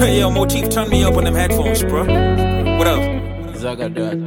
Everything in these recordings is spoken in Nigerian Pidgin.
Yo, Motif, turn me up on them headphones, bro. What up? Zagadat.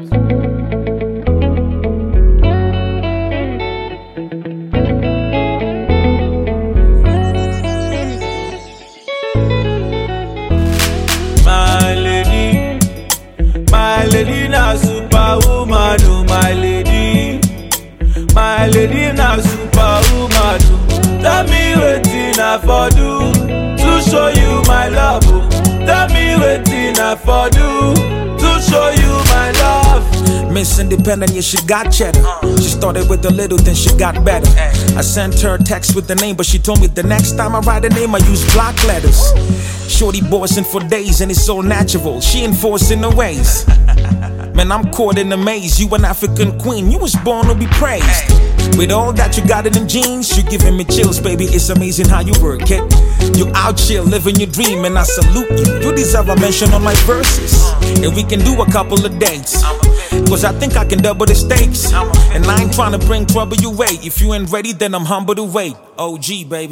My lady na superwoman, oh my lady. My lady na superwoman, oh. Tell me wetin I for do to show you my love, oh. Tell me wetin I for do to show you my love. Miss Independent, yeah, she got cheddar. She started with a little, then she got better. I sent her a text with the name, but she told me the next time I write a name, I use block letters. Shorty bossing for days, and it's so natural. She enforcing the ways. Man, I'm caught in the maze. You an African queen, you was born to be praised. With all that you got in them jeans, you giving me chills, baby. It's amazing how you work it. You out here living your dream, and I salute you. You deserve a mention on my verses. And we can do a couple of dates, cause I think I can double the stakes. And I ain't trying to bring trouble your way. If you ain't ready, then I'm humble to wait. OG, baby.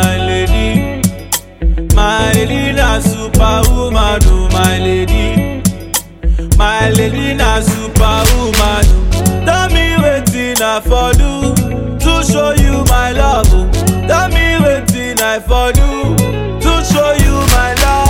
My lady na superwoman, oh my lady. My lady na superwoman, oh. Tell me wetin I for do to show you my love, oh. Tell me wetin I for do to show you my love.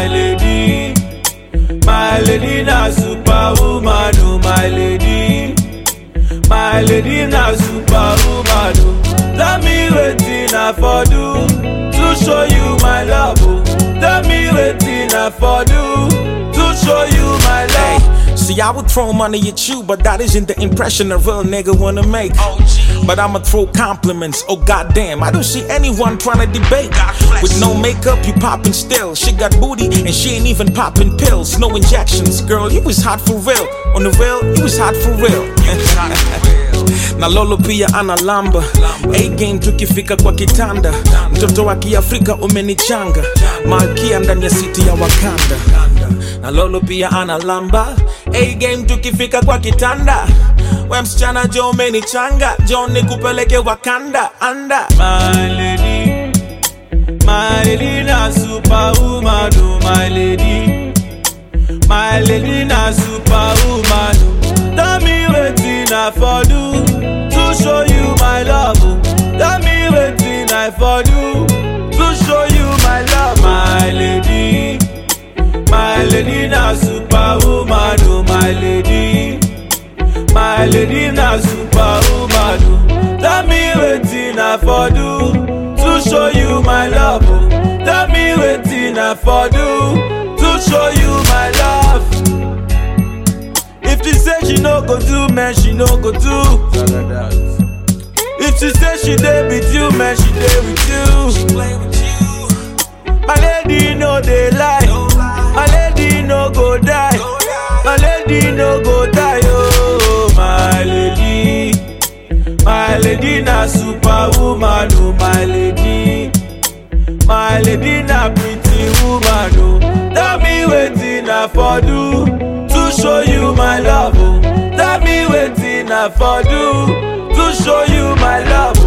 My lady na superwoman, oh my lady. My lady na superwoman, oh. Tell me wetin I for do to show you my love, oh. Tell me wetin I for do to show you my love. Hey, see, I would throw money at you, but that isn't the impression a real nigga wanna make. But I'ma throw compliments, oh goddamn, I don't see anyone trying to debate. With no makeup, you popping still. She got booty, and she ain't even popping pills. No injections, girl, you was hot for real. On the real, you was hot for real. Na lolo pia analamba. A-game tukifika kwa kitanda. Mtoto wa kiafrika umenichanga. Malkia ndani ya city ya Wakanda. Na lolo pia analamba. A-game tukifika kwa kitanda. We msichana jo umenichanga. Jo nikupeleke Wakanda, anda. My lady na superwoman, oh my lady. My lady na superwoman, oh. Tell me wetin I for do to show you my love, oh. Tell me wetin I for do to show you my love. My lady na superwoman, oh my lady. My lady na superwoman, oh. Tell me wetin I for do to show you my love, oh. Tell me wetin I for do to show you my love. If she say she no go do, man, she no go do. If she say she dey with you, man, she dey with you. She play with you. My lady no dey lie. My lady no go die. My lady no go die, oh my lady. My lady na superwoman, oh my lady. My lady na pretty woman, oh. Tell me wetin I for do to show you my love, oh. Tell me wetin I for do to show you my love.